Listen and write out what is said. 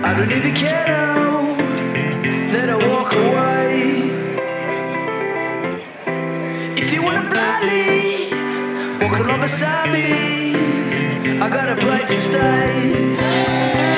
I don't even care now that I walk away. If you wanna blindly walk along beside me, I got a place to stay.